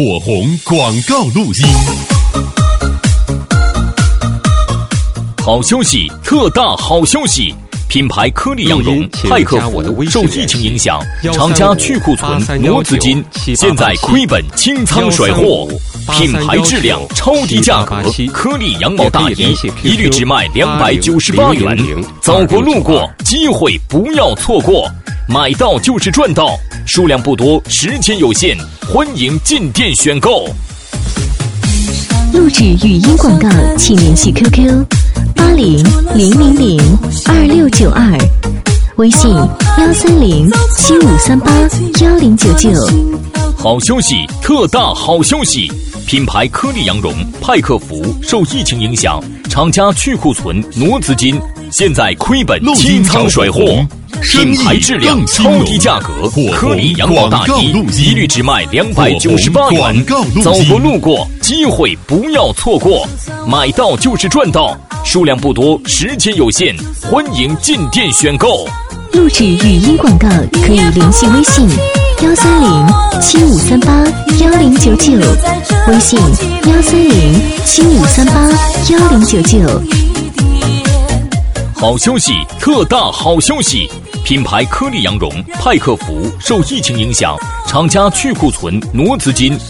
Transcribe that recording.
火红广告录音。 好消息，特大好消息！品牌颗粒羊绒派克服受疫情影响，厂家去库存挪资金，现在亏本清仓甩货。品牌质量超低价格，颗粒羊毛大衣一律只卖298元。走过路过，机会不要错过，买到就是赚到，数量不多，时间有限，欢迎进店选购。 录制语音广告，请联系 QQ8000022692，微信13075381099。 好消息，特大好消息！品牌颗粒羊绒派克服受疫情影响，厂家去库存挪资金，现在亏本清仓甩货。品牌质量超低价格，颗粒羊毛大衣一律只卖298元。走过路过，机会不要错过，买到就是赚到，数量不多，时间有限，欢迎进店选购。 录制语音广告可以联系微信13075381099，微信13075381099。 好消息，特大好消息！品牌颗粒羊绒派克服受疫情影响，厂家去库存挪资金，